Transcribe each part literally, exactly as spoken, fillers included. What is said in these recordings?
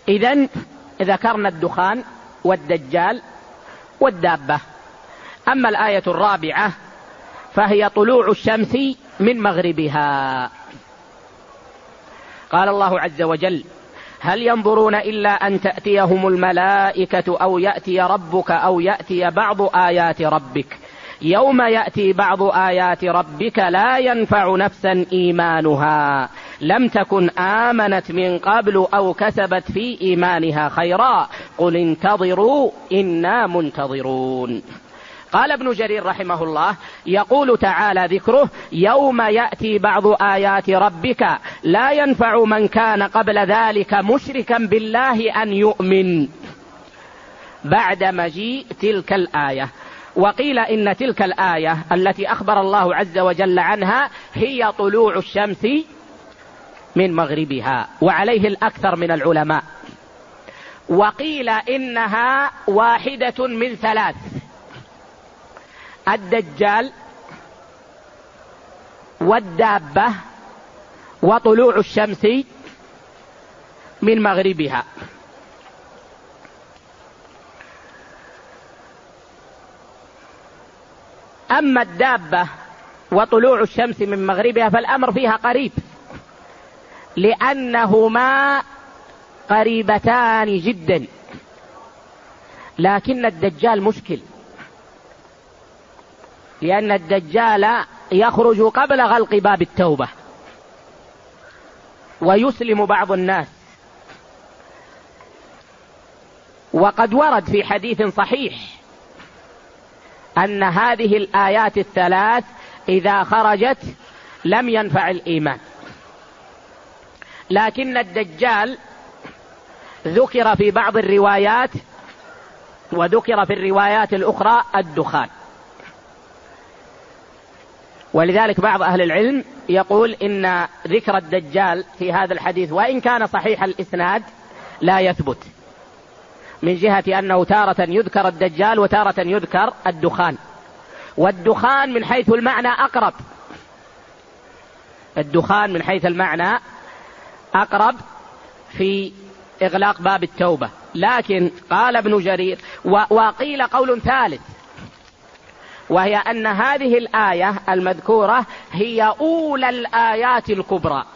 إذن ذكرنا الدخان والدجال والدابة. أما الآية الرابعة فهي طلوع الشمس من مغربها. قال الله عز وجل: هل ينظرون إلا أن تأتيهم الملائكة أو يأتي ربك أو يأتي بعض آيات ربك يوم يأتي بعض آيات ربك لا ينفع نفسا إيمانها لم تكن آمنت من قبل أو كسبت في إيمانها خيرا قل انتظروا إنا منتظرون. قال ابن جرير رحمه الله: يقول تعالى ذكره: يوم يأتي بعض آيات ربك لا ينفع من كان قبل ذلك مشركا بالله أن يؤمن بعد مجيء تلك الآية. وقيل إن تلك الآية التي أخبر الله عز وجل عنها هي طلوع الشمس من مغربها، وعليه الأكثر من العلماء. وقيل إنها واحدة من ثلاث: الدجال والدابة وطلوع الشمس من مغربها. أما الدابة وطلوع الشمس من مغربها فالأمر فيها قريب، لأنهما قريبتان جدا، لكن الدجال مشكل، لأن الدجال يخرج قبل غلق باب التوبة ويسلم بعض الناس. وقد ورد في حديث صحيح أن هذه الآيات الثلاث إذا خرجت لم ينفع الإيمان. لكن الدجال ذكر في بعض الروايات وذكر في الروايات الأخرى الدخان، ولذلك بعض أهل العلم يقول إن ذكر الدجال في هذا الحديث وإن كان صحيح الإسناد لا يثبت، من جهة أنه تارة يذكر الدجال وتارة يذكر الدخان، والدخان من حيث المعنى أقرب، الدخان من حيث المعنى أقرب في إغلاق باب التوبة. لكن قال ابن جرير وقيل قول ثالث، وهي أن هذه الآية المذكورة هي أولى الآيات الكبرى،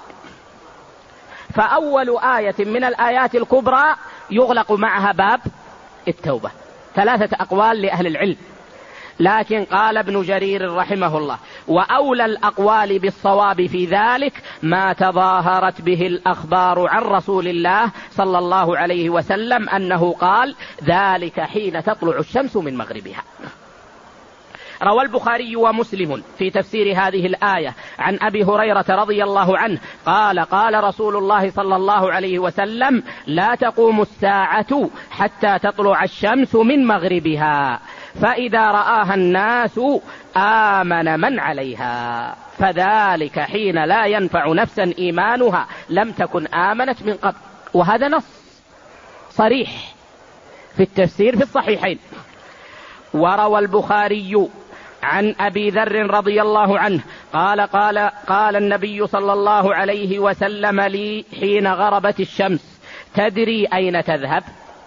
فأول آية من الآيات الكبرى يغلق معها باب التوبة. ثلاثة أقوال لأهل العلم، لكن قال ابن جرير رحمه الله: وأولى الأقوال بالصواب في ذلك ما تظاهرت به الأخبار عن رسول الله صلى الله عليه وسلم أنه قال: ذلك حين تطلع الشمس من مغربها. روى البخاري ومسلم في تفسير هذه الآية عن أبي هريرة رضي الله عنه قال: قال رسول الله صلى الله عليه وسلم: لا تقوم الساعة حتى تطلع الشمس من مغربها، فإذا رآها الناس آمن من عليها، فذلك حين لا ينفع نفسا إيمانها لم تكن آمنت من قبل. وهذا نص صريح في التفسير في الصحيحين. وروى البخاري عن أبي ذر رضي الله عنه قال قال قال النبي صلى الله عليه وسلم لي حين غربت الشمس: تدري أين تذهب؟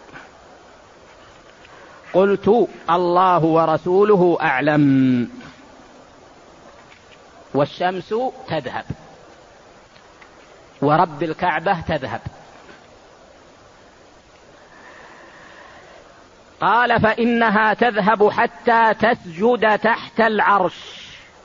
قلت: الله ورسوله أعلم. والشمس تذهب ورب الكعبة تذهب. قال: فإنها تذهب حتى تسجد تحت العرش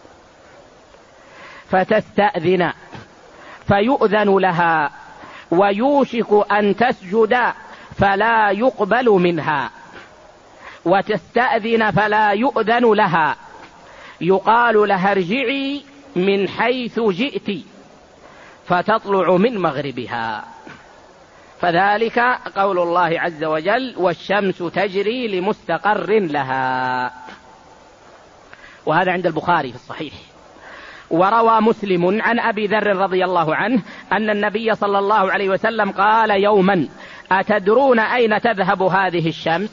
فتستأذن فيؤذن لها، ويوشك أن تسجد فلا يقبل منها، وتستأذن فلا يؤذن لها، يقال لها ارجعي من حيث جئت، فتطلع من مغربها. فذلك قول الله عز وجل: والشمس تجري لمستقر لها. وهذا عند البخاري في الصحيح. وروى مسلم عن أبي ذر رضي الله عنه أن النبي صلى الله عليه وسلم قال يوما: أتدرون أين تذهب هذه الشمس؟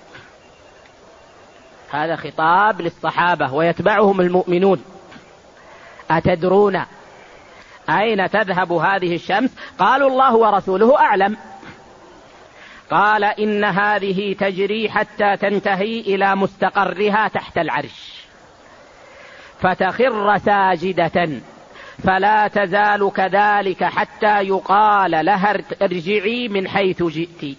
هذا خطاب للصحابة ويتبعهم المؤمنون. أتدرون أين تذهب هذه الشمس؟ قالوا: الله ورسوله أعلم. قال إن هذه تجري حتى تنتهي إلى مستقرها تحت العرش فتخر ساجدة فلا تزال كذلك حتى يقال لها ارجعي من حيث جئت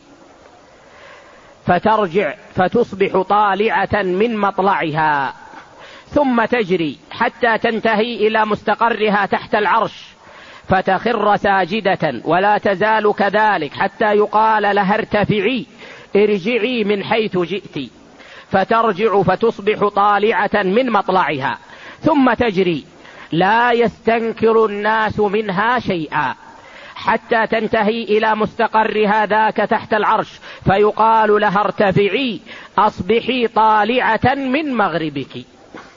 فترجع فتصبح طالعة من مطلعها ثم تجري حتى تنتهي إلى مستقرها تحت العرش فتخر ساجدة ولا تزال كذلك حتى يقال لها ارتفعي ارجعي من حيث جئت فترجع فتصبح طالعة من مطلعها ثم تجري لا يستنكر الناس منها شيئا حتى تنتهي إلى مستقرها ذاك تحت العرش فيقال لها ارتفعي أصبحي طالعة من مغربك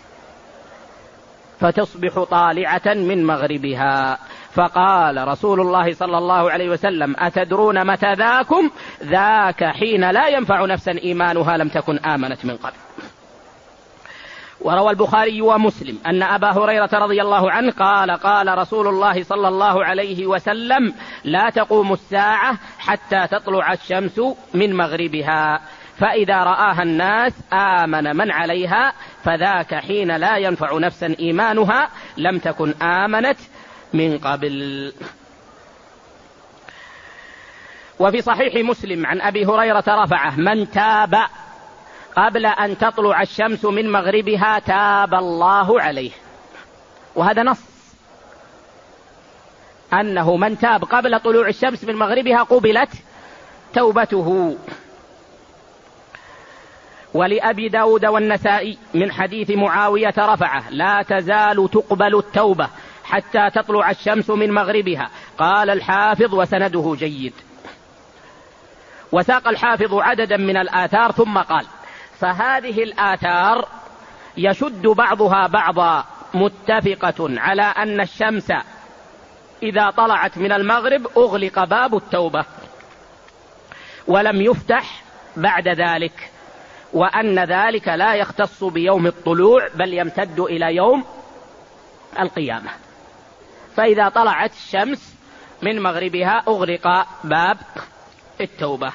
فتصبح طالعة من مغربها. فقال رسول الله صلى الله عليه وسلم أتدرون متى ذاكم؟ ذاك حين لا ينفع نفسا إيمانها لم تكن آمنت من قبل. وروى البخاري ومسلم أن أبا هريرة رضي الله عنه قال قال رسول الله صلى الله عليه وسلم لا تقوم الساعة حتى تطلع الشمس من مغربها فإذا رآها الناس آمن من عليها فذاك حين لا ينفع نفسا إيمانها لم تكن آمنت من قبل. وفي صحيح مسلم عن أبي هريرة رفعه من تاب قبل أن تطلع الشمس من مغربها تاب الله عليه. وهذا نص أنه من تاب قبل طلوع الشمس من مغربها قبلت توبته. ولأبي داود والنسائي من حديث معاوية رفعه لا تزال تقبل التوبة حتى تطلع الشمس من مغربها. قال الحافظ وسنده جيد. وساق الحافظ عددا من الآثار ثم قال فهذه الآثار يشد بعضها بعضا متفقة على أن الشمس إذا طلعت من المغرب أغلق باب التوبة ولم يفتح بعد ذلك وأن ذلك لا يختص بيوم الطلوع بل يمتد إلى يوم القيامة. فإذا طلعت الشمس من مغربها أغلق باب التوبة.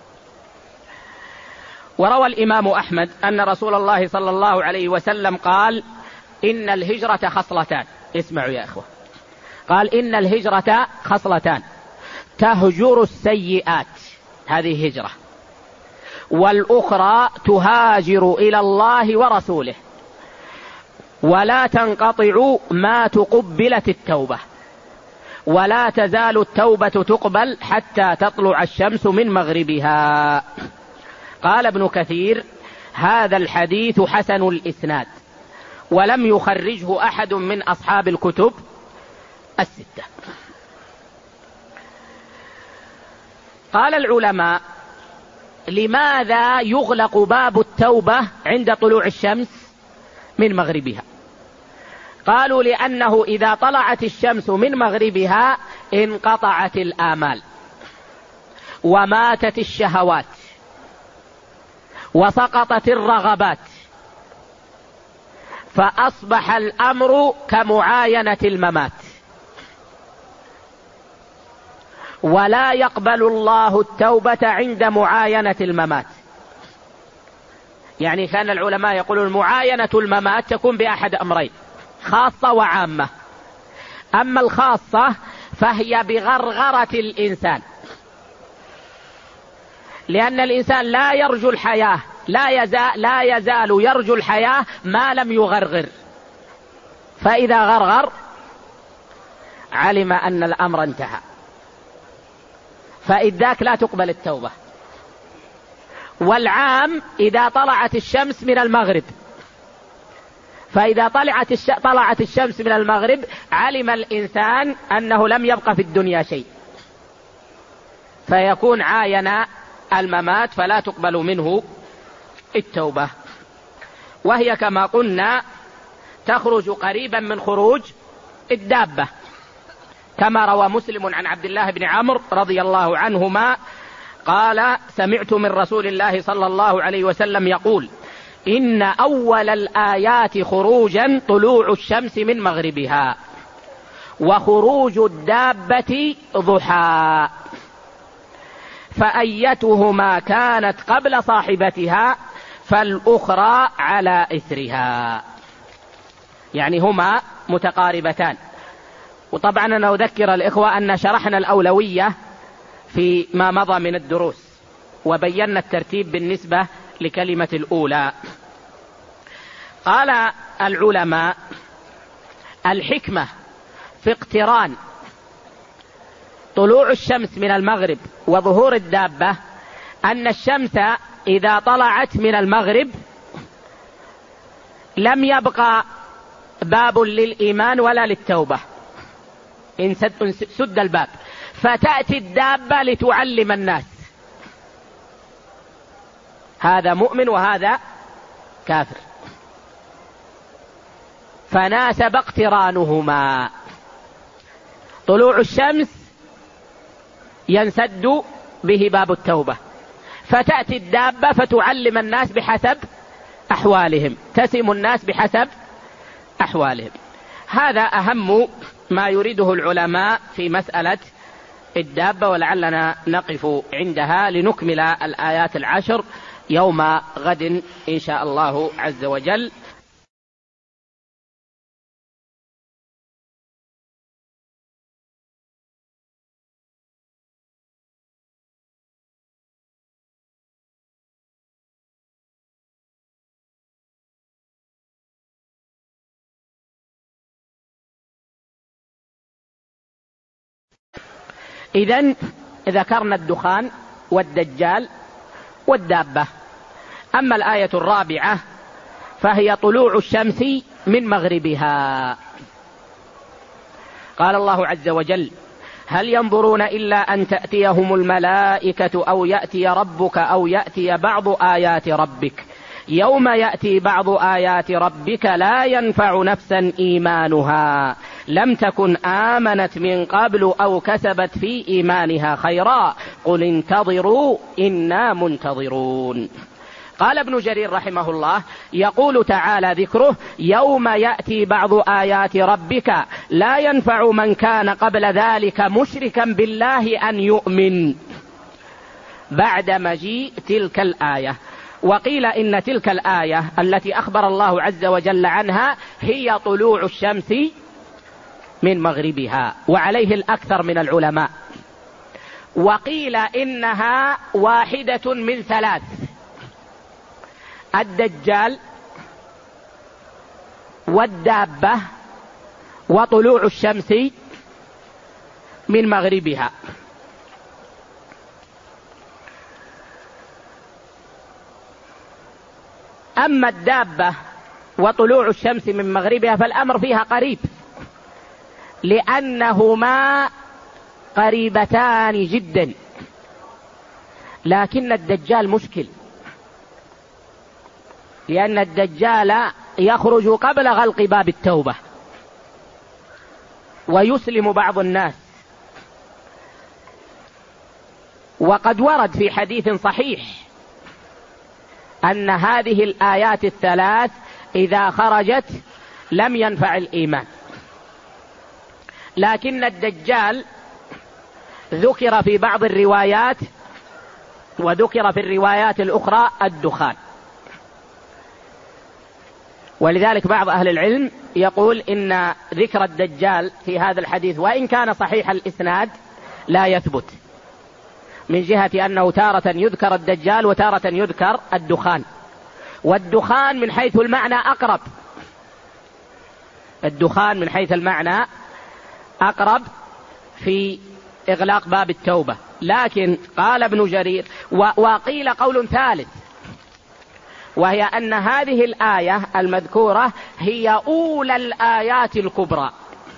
وروى الإمام أحمد أن رسول الله صلى الله عليه وسلم قال إن الهجرة خصلتان. اسمعوا يا إخوة. قال إن الهجرة خصلتان تهجر السيئات هذه هجرة والأخرى تهاجر إلى الله ورسوله ولا تنقطع ما تقبلت التوبة ولا تزال التوبة تقبل حتى تطلع الشمس من مغربها. قال ابن كثير هذا الحديث حسن الإسناد ولم يخرجه أحد من أصحاب الكتب الستة. قال العلماء لماذا يغلق باب التوبة عند طلوع الشمس من مغربها؟ قالوا لأنه إذا طلعت الشمس من مغربها انقطعت الآمال وماتت الشهوات وسقطت الرغبات فأصبح الأمر كمعاينة الممات ولا يقبل الله التوبة عند معاينة الممات. يعني كان العلماء يقولون معاينة الممات تكون بأحد أمرين خاصة وعامة. أما الخاصة فهي بغرغرة الإنسان لأن الإنسان لا يرجو الحياة لا يزال, لا يزال يرجو الحياة ما لم يغرغر فإذا غرغر علم أن الأمر انتهى فإذ ذاك لا تقبل التوبة. والعام إذا طلعت الشمس من المغرب فإذا طلعت, الش... طلعت الشمس من المغرب علم الإنسان أنه لم يبق في الدنيا شيء فيكون عاين الممات فلا تقبل منه التوبة. وهي كما قلنا تخرج قريبا من خروج الدابة كما روى مسلم عن عبد الله بن عمرو رضي الله عنهما قال سمعت من رسول الله صلى الله عليه وسلم يقول إن أول الآيات خروجا طلوع الشمس من مغربها وخروج الدابة ضحى فأيتهما كانت قبل صاحبتها فالأخرى على إثرها، يعني هما متقاربتان. وطبعا أنا أذكر الإخوة أن شرحنا الأولوية في ما مضى من الدروس، وبينا الترتيب بالنسبة لكلمة الأولى. قال العلماء: الحكمة في اقتران طلوع الشمس من المغرب وظهور الدابة أن الشمس إذا طلعت من المغرب لم يبقى باب للإيمان ولا للتوبة، سد الباب، فتأتي الدابة لتعلم الناس، هذا مؤمن وهذا كافر، فناسب اقترانهما. طلوع الشمس ينسد به باب التوبة، فتأتي الدابة فتعلم الناس بحسب أحوالهم، تسم الناس بحسب أحوالهم. هذا أهم ما يريده العلماء في مسألة الدابة، ولعلنا نقف عندها لنكمل الآيات العشر يوم غد إن شاء الله عز وجل. إذن ذكرنا الدخان والدجال والدابة. أما الآية الرابعة فهي طلوع الشمس من مغربها. قال الله عز وجل: هل ينظرون إلا أن تأتيهم الملائكة أو يأتي ربك أو يأتي بعض آيات ربك يوم يأتي بعض آيات ربك لا ينفع نفسا إيمانها لم تكن آمنت من قبل أو كسبت في إيمانها خيرا قل انتظروا إنا منتظرون. قال ابن جرير رحمه الله: يقول تعالى ذكره: يوم يأتي بعض آيات ربك لا ينفع من كان قبل ذلك مشركا بالله أن يؤمن بعد مجيء تلك الآية. وقيل إن تلك الآية التي أخبر الله عز وجل عنها هي طلوع الشمس من مغربها، وعليه الأكثر من العلماء. وقيل إنها واحدة من ثلاث: الدجال والدابة وطلوع الشمس من مغربها. أما الدابة وطلوع الشمس من مغربها فالأمر فيها قريب، لأنهما قريبتان جدا، لكن الدجال مشكل، لأن الدجال يخرج قبل غلق باب التوبة ويسلم بعض الناس. وقد ورد في حديث صحيح أن هذه الآيات الثلاث إذا خرجت لم ينفع الإيمان. لكن الدجال ذكر في بعض الروايات وذكر في الروايات الأخرى الدخان، ولذلك بعض أهل العلم يقول إن ذكر الدجال في هذا الحديث وإن كان صحيح الإسناد لا يثبت، من جهة أنه تارة يذكر الدجال وتارة يذكر الدخان، والدخان من حيث المعنى أقرب، الدخان من حيث المعنى أقرب في إغلاق باب التوبة. لكن قال ابن جرير وقيل قول ثالث، وهي أن هذه الآية المذكورة هي أولى الآيات الكبرى،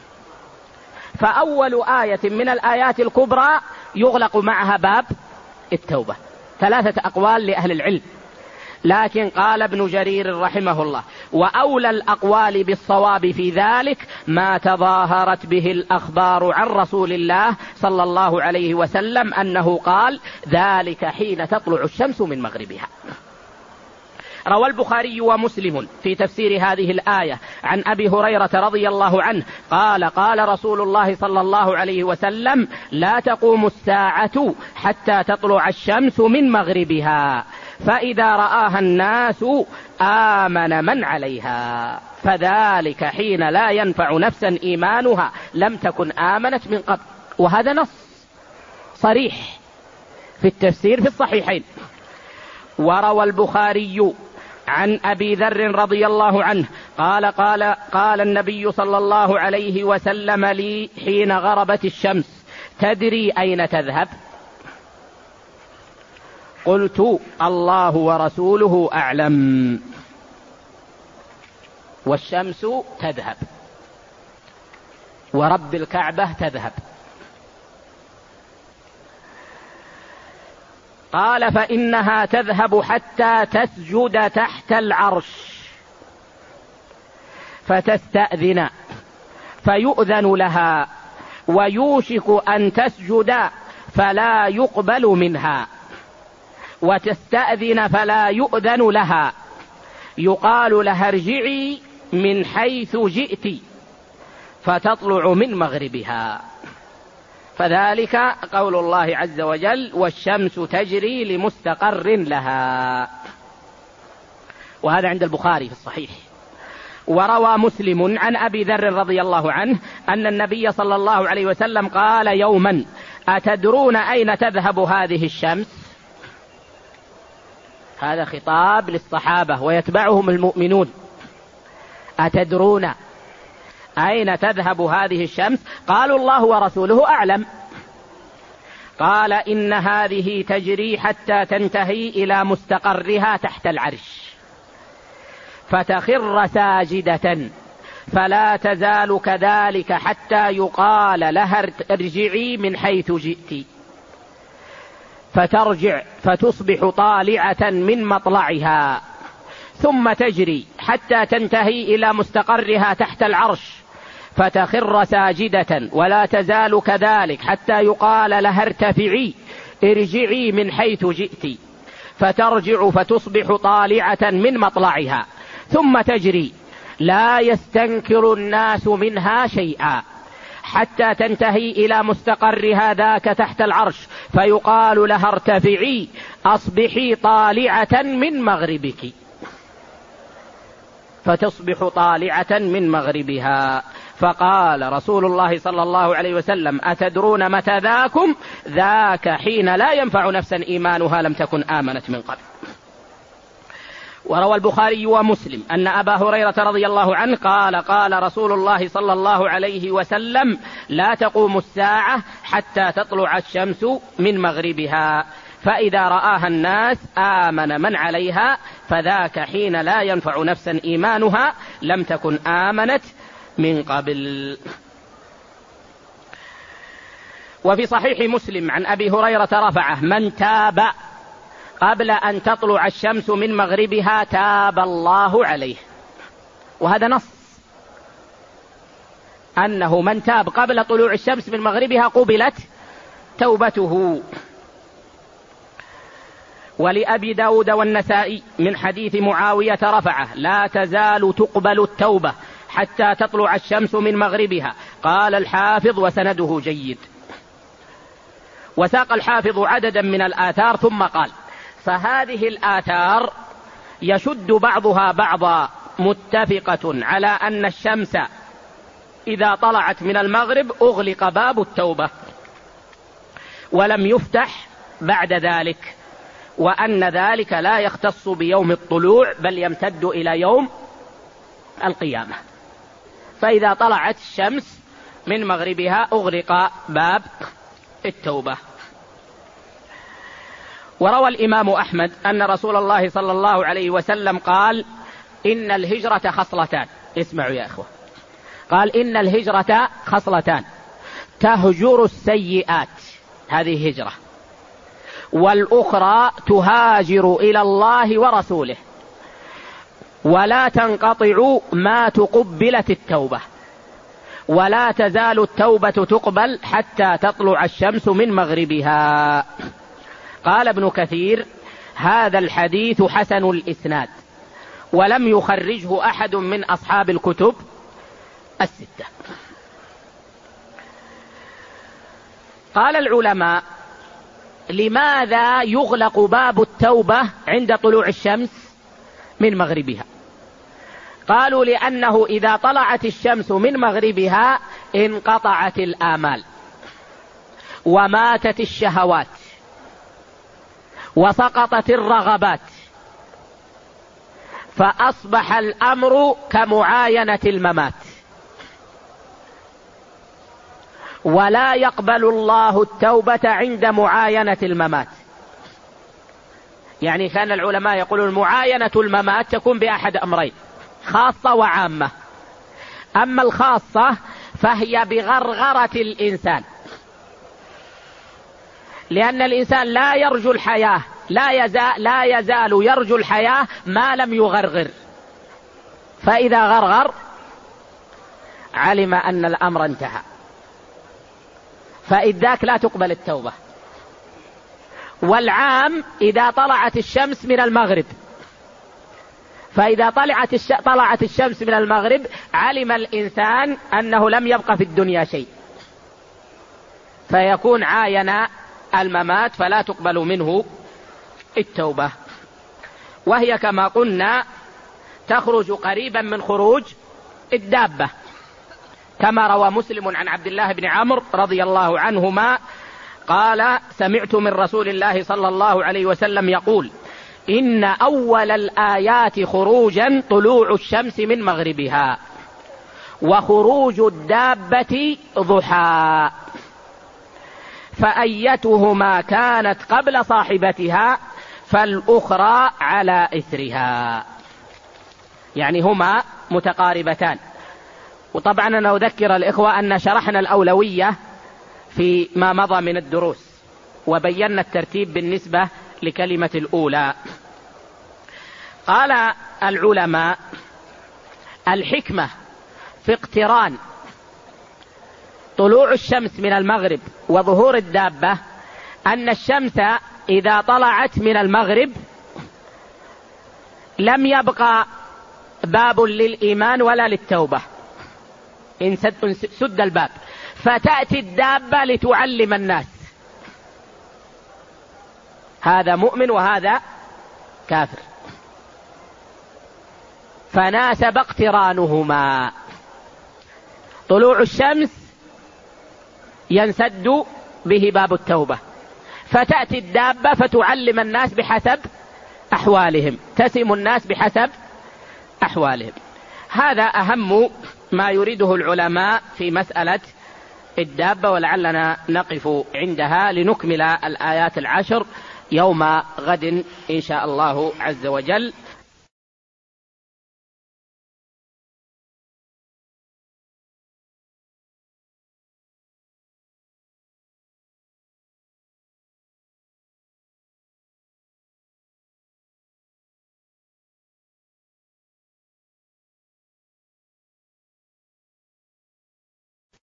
فأول آية من الآيات الكبرى يغلق معها باب التوبة. ثلاثة أقوال لأهل العلم، لكن قال ابن جرير رحمه الله: وأولى الأقوال بالصواب في ذلك ما تظاهرت به الأخبار عن رسول الله صلى الله عليه وسلم أنه قال: ذلك حين تطلع الشمس من مغربها. روى البخاري ومسلم في تفسير هذه الآية عن أبي هريرة رضي الله عنه قال قال رسول الله صلى الله عليه وسلم: لا تقوم الساعة حتى تطلع الشمس من مغربها، فإذا رآها الناس آمن من عليها، فذلك حين لا ينفع نفسا إيمانها لم تكن آمنت من قبل. وهذا نص صريح في التفسير في الصحيحين. وروى البخاري عن أبي ذر رضي الله عنه قال قال قال النبي صلى الله عليه وسلم لي حين غربت الشمس: تدري أين تذهب؟ قلت: الله ورسوله أعلم. والشمس تذهب ورب الكعبة تذهب. قال: فإنها تذهب حتى تسجد تحت العرش فتستأذن فيؤذن لها، ويوشك أن تسجد فلا يقبل منها، وتستأذن فلا يؤذن لها، يقال لها ارجعي من حيث جئت، فتطلع من مغربها. فذلك قول الله عز وجل: والشمس تجري لمستقر لها. وهذا عند البخاري في الصحيح. وروى مسلم عن أبي ذر رضي الله عنه أن النبي صلى الله عليه وسلم قال يوما: أتدرون أين تذهب هذه الشمس؟ هذا خطاب للصحابة ويتبعهم المؤمنون. أتدرون أين تذهب هذه الشمس؟ قالوا: الله ورسوله أعلم. قال: إن هذه تجري حتى تنتهي إلى مستقرها تحت العرش، فتخر ساجدة، فلا تزال كذلك حتى يقال لها ارجعي من حيث جئت، فترجع فتصبح طالعة من مطلعها، ثم تجري حتى تنتهي إلى مستقرها تحت العرش، فتخر ساجدة، ولا تزال كذلك حتى يقال لها ارتفعي ارجعي من حيث جئت، فترجع فتصبح طالعة من مطلعها، ثم تجري، لا يستنكر الناس منها شيئا حتى تنتهي إلى مستقرها ذاك تحت العرش، فيقال لها ارتفعي أصبحي طالعة من مغربك، فتصبح طالعة من مغربها. فقال رسول الله صلى الله عليه وسلم: أتدرون متى ذاكم؟ ذاك حين لا ينفع نفسا إيمانها لم تكن آمنت من قبل. وروى البخاري ومسلم أن أبا هريرة رضي الله عنه قال قال رسول الله صلى الله عليه وسلم: لا تقوم الساعة حتى تطلع الشمس من مغربها، فإذا رآها الناس آمن من عليها، فذاك حين لا ينفع نفسا إيمانها لم تكن آمنت من قبل. وفي صحيح مسلم عن أبي هريرة رفعه: من تاب قبل أن تطلع الشمس من مغربها تاب الله عليه. وهذا نص أنه من تاب قبل طلوع الشمس من مغربها قبلت توبته. ولأبي داود والنسائي من حديث معاوية رفعه: لا تزال تقبل التوبة حتى تطلع الشمس من مغربها. قال الحافظ: وسنده جيد. وساق الحافظ عددا من الآثار ثم قال: فهذه الآثار يشد بعضها بعضا، متفقة على أن الشمس إذا طلعت من المغرب أغلق باب التوبة ولم يفتح بعد ذلك، وأن ذلك لا يختص بيوم الطلوع بل يمتد إلى يوم القيامة. فإذا طلعت الشمس من مغربها أغلق باب التوبة. وروى الإمام أحمد أن رسول الله صلى الله عليه وسلم قال: إن الهجرة خصلتان. اسمعوا يا أخوة. قال: إن الهجرة خصلتان: تهجر السيئات، هذه هجرة، والأخرى تهاجر إلى الله ورسوله، ولا تنقطع ما تقبلت التوبة، ولا تزال التوبة تقبل حتى تطلع الشمس من مغربها. قال ابن كثير: هذا الحديث حسن الإسناد، ولم يخرجه أحد من أصحاب الكتب الستة. قال العلماء: لماذا يغلق باب التوبة عند طلوع الشمس من مغربها؟ قالوا: لأنه إذا طلعت الشمس من مغربها انقطعت الآمال وماتت الشهوات وسقطت الرغبات، فأصبح الأمر كمعاينة الممات، ولا يقبل الله التوبة عند معاينة الممات. يعني كان العلماء يقولون معاينة الممات تكون بأحد أمرين: خاصة وعامة. أما الخاصة فهي بغرغرة الإنسان، لأن الإنسان لا يرجو الحياة، لا يزال, لا يزال يرجو الحياة ما لم يغرغر، فإذا غرغر علم أن الأمر انتهى، فإذ ذاك لا تقبل التوبة. والعام إذا طلعت الشمس من المغرب، فإذا طلعت, الش... طلعت الشمس من المغرب علم الإنسان أنه لم يبق في الدنيا شيء، فيكون عاين الممات فلا تقبل منه التوبة. وهي كما قلنا تخرج قريبا من خروج الدابة، كما روى مسلم عن عبد الله بن عمرو رضي الله عنهما قال: سمعت من رسول الله صلى الله عليه وسلم يقول: إن أول الآيات خروجا طلوع الشمس من مغربها، وخروج الدابة ضحى، فأيتهما كانت قبل صاحبتها فالأخرى على إثرها. يعني هما متقاربتان. وطبعا أنا أذكر الإخوة أن شرحنا الأولوية في ما مضى من الدروس، وبينا الترتيب بالنسبة لكلمة الأولى. قال العلماء: الحكمة في اقتران طلوع الشمس من المغرب وظهور الدابة أن الشمس إذا طلعت من المغرب لم يبقى باب للإيمان ولا للتوبة، إن سد الباب، فتأتي الدابة لتعلم الناس هذا مؤمن وهذا كافر، فناسب اقترانهما. طلوع الشمس ينسد به باب التوبة، فتأتي الدابة فتعلم الناس بحسب أحوالهم، تسم الناس بحسب أحوالهم. هذا أهم ما يريده العلماء في مسألة الدابة، ولعلنا نقف عندها لنكمل الآيات العشر يوم غد إن شاء الله عز وجل.